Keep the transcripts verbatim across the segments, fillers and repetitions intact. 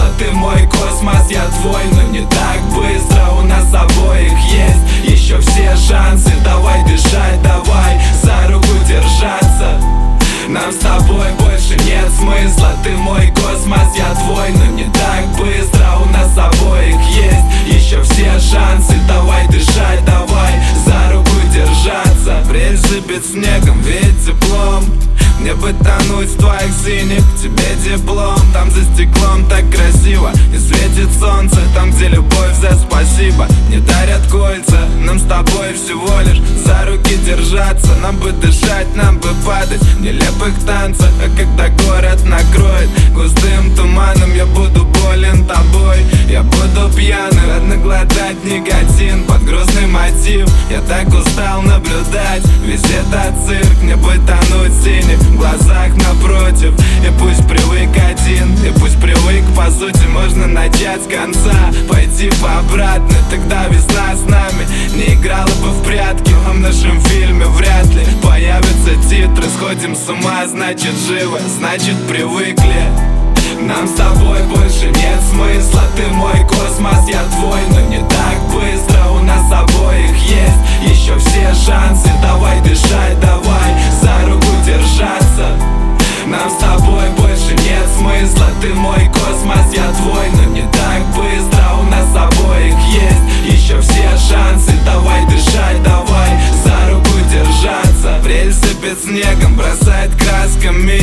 смысла, ты мой космос, я твой. Но не так быстро, у нас обоих есть еще все шансы. Давай дышать, давай за руку держаться. Нам с тобой больше нет смысла, ты мой космос, я твой. Но не так быстро, у нас обоих есть еще все шансы. Давай дышать, давай за руку держаться. Апрель сыпет снегом, ведь теплом. Мне бы тонуть в твоих синих, тебе диплом. Там за стеклом так красиво, и светит солнце. Там, где любовь за спасибо не дарят кольца. Нам с тобой всего лишь за руки держаться. Нам бы дышать, нам бы падать в нелепых танцах. А когда город накроет густым туманом, я буду болен тобой, я буду пьяным. Родно глотать никотин под грустный мотив. Я так устал наблюдать весь этот цирк. Мне бы тонуть в синих в глазах напротив. И пусть привык один, и пусть привык, по сути, можно начать с конца, пойти по обратной. Тогда весна с нами не играла бы в прятки. А в нашем фильме вряд ли появятся титры. Сходим с ума, значит живы, значит привыкли. Нам с тобой больше нет смысла, ты мой космос, я твой. Но не так быстро, у нас обоих есть еще все шансы. Давай дышать, давай за руку держаться. Нам с тобой больше нет смысла, ты мой космос, я твой. Но не так быстро, у нас обоих есть еще все шансы. Давай дышать, давай за руку держаться. Апрель сыпет снегом, бросает красками.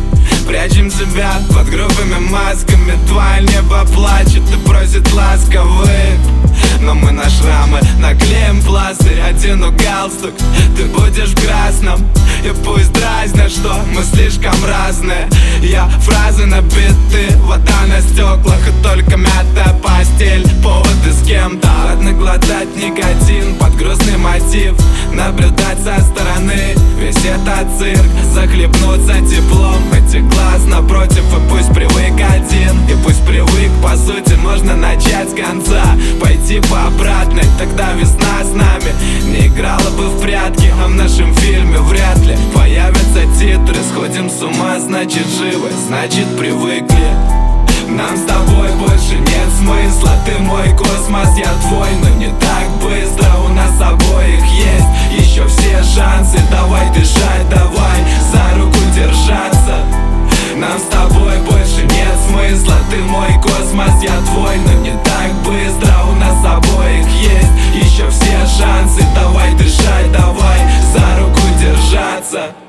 Прячем себя под грубыми масками. Твое небо плачет и просит ласковых. Но мы на шрамы наклеим пластырь. Одену галстук, ты будешь в красном. И пусть дразнят, что мы слишком разные. Я фразы набиты, вода на стеклах. И только мятая постель, поводы с кем-то. Ладно глотать никотин под грустный мотив. Наблюдать со стороны весь этот цирк. Захлебнуться теплом этих глаз напротив. И пусть привык один, и пусть привык, по сути, можно начать с конца, пойти по обратной. Тогда весна с нами не играла бы в прятки. А в нашем фильме вряд ли появятся титры. Сходим с ума, значит живы, значит привыкли. Нам с тобой больше нет смысла, ты мой космос, я твой. Но не так быстро, у нас обоих есть еще все шансы. Давай дышать, давай за руку держаться. Нам с тобой больше нет смысла, ты мой космос, я твой. Но не так быстро, у нас обоих есть еще все шансы. Давай дышать, давай за руку держаться.